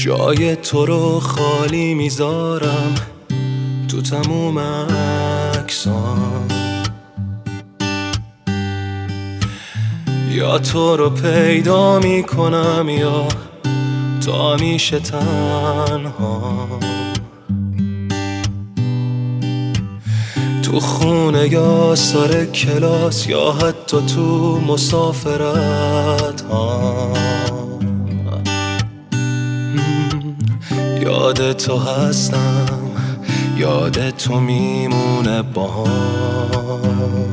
جای تو رو خالی میذارم تو تموم عکسام، یا تو رو پیدا میکنم یا تا همیشه تنها. تو خونه یا سر کلاس یا حتی تو مسافرت ها، یاد تو هستم، یاد تو میمونه باهام.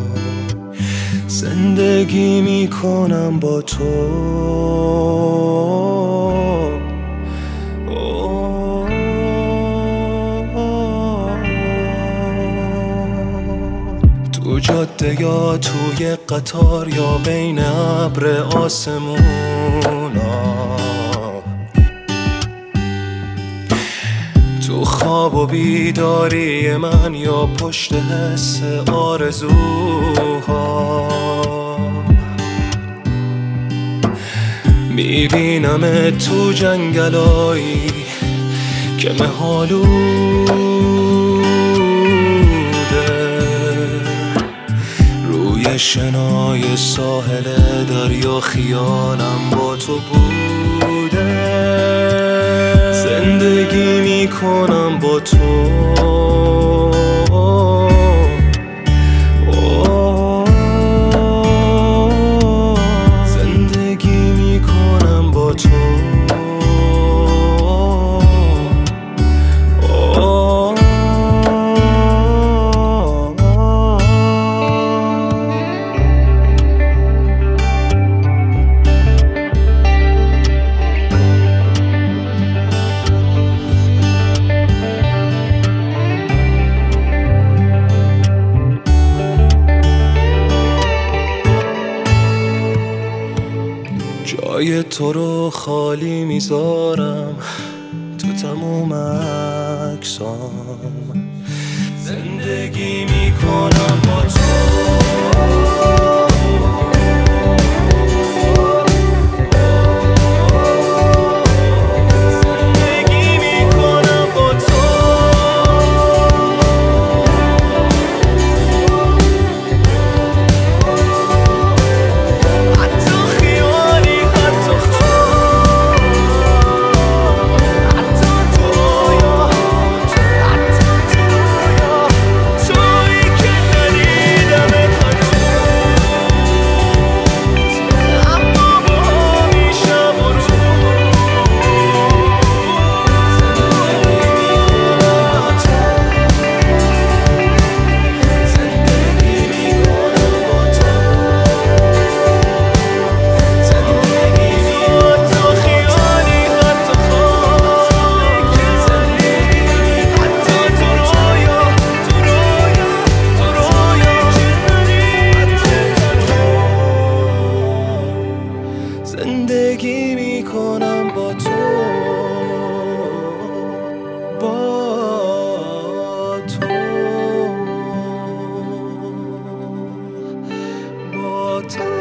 زندگی میکنم با تو، تو جاده یا توی قطار یا بین ابر آسمونا، تو خواب و بیداری من یا پشت حس آرزوها. میبینم تو جنگلایی که مه‌آلوده، روی شنای ساحل دریا خیالم با تو بوده. زندگی میکنم با تو، زندگی میکنم با تو. جای تو رو خالی میذارم تو تموم عکسام، زندگی میکنم با تو. زندگی میکنم با تو، با تو، با تو.